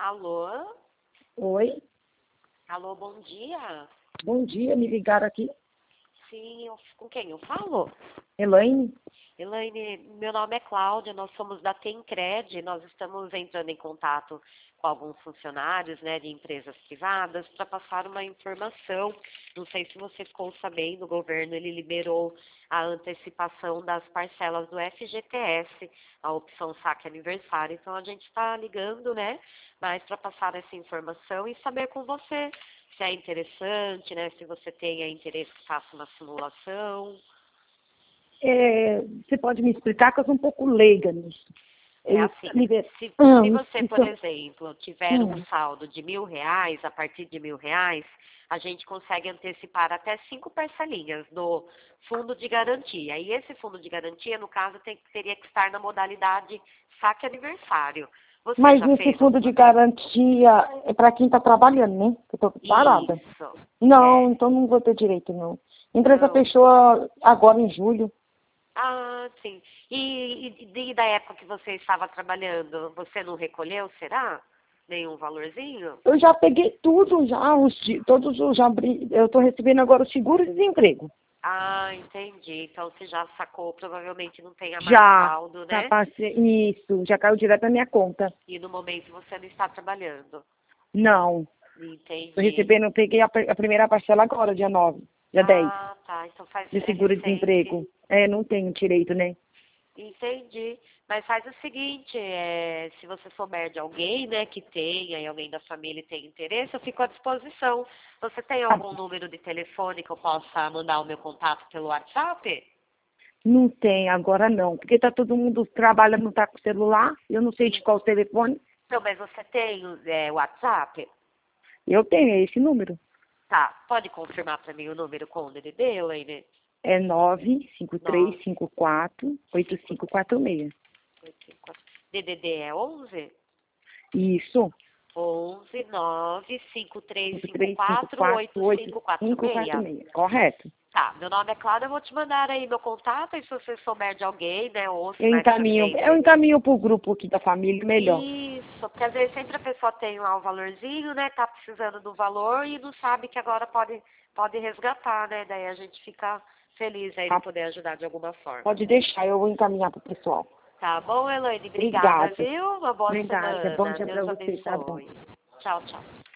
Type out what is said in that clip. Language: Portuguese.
Alô? Oi, Alô, bom dia. bom dia, me ligaram aqui. Sim, com quem eu falo? Elaine? Elaine, meu nome é Cláudia, nós somos da Tencred, nós estamos entrando em contato com alguns funcionários, né, de empresas privadas para passar uma informação. Não sei se você ficou sabendo, o governo ele liberou a antecipação das parcelas do FGTS, a opção saque aniversário. Então a gente está ligando, né, mais para passar essa informação e saber com você se é interessante, né, se você tem interesse que faça uma simulação. Você pode me explicar que eu sou um pouco leiga nisso. É Eles assim, liber- se Ah, você, por então, exemplo, tiver um saldo de R$ 1.000, a partir de R$ 1.000, a gente consegue antecipar até 5 parcelinhas do fundo de garantia. E esse fundo de garantia, no caso, teria que estar na modalidade saque aniversário. Você mas já esse fez fundo de alguma vez? garantia é para quem está trabalhando, né? Que eu estou parada. Isso. Não, É. então não vou ter direito, não. Entra essa Não. pessoa agora em julho. Ah, sim. E da época que você estava trabalhando, você não recolheu, será? Nenhum valorzinho? Eu já peguei tudo, já, todos os, eu estou recebendo agora o seguro-desemprego. Ah, entendi. Então você já sacou, provavelmente não tenha mais Já, saldo, já né? passei, isso, já caiu direto na minha conta. E no momento você não está trabalhando. Não. Estou Entendi. recebendo, eu peguei a primeira parcela agora, dia 9, dia 10, Ah, tá. Então de é recente. seguro-desemprego. Não tenho direito, né? Entendi. Mas faz o seguinte, se você souber de alguém, né, que tenha, e alguém da família tem interesse, eu fico à disposição. Você tem Ah, algum número de telefone que eu possa mandar o meu contato pelo WhatsApp? não tem, agora não. Porque tá todo mundo trabalha, não tá com celular. Eu não sei de qual telefone. Então, mas você tem o WhatsApp? Eu tenho esse número. Tá. Pode confirmar para mim o número com o DDD, Elaine? É 9, 95354-8546. 8, 5, 4. DDD é 11? Isso. 11 9 5 3 5 4 8 5 4 6. 95354-8546. Correto. Tá, meu nome é Cláudia, eu vou te mandar aí meu contato e se você souber de alguém, né, ou se Eu mais pra encaminho, eu frente. encaminho pro grupo aqui da família, melhor. Isso, porque às vezes sempre a pessoa tem lá o valorzinho, né, tá precisando do valor e não sabe que agora pode resgatar, né, daí a gente fica feliz aí de Tá? poder ajudar de alguma forma. Pode deixar, eu vou encaminhar pro pessoal. Tá bom, Elaine? Obrigada, Obrigada. viu? Uma boa Verdade, é bom semana. dia pra Deus você, tá bom. abençoe. Tchau, tchau.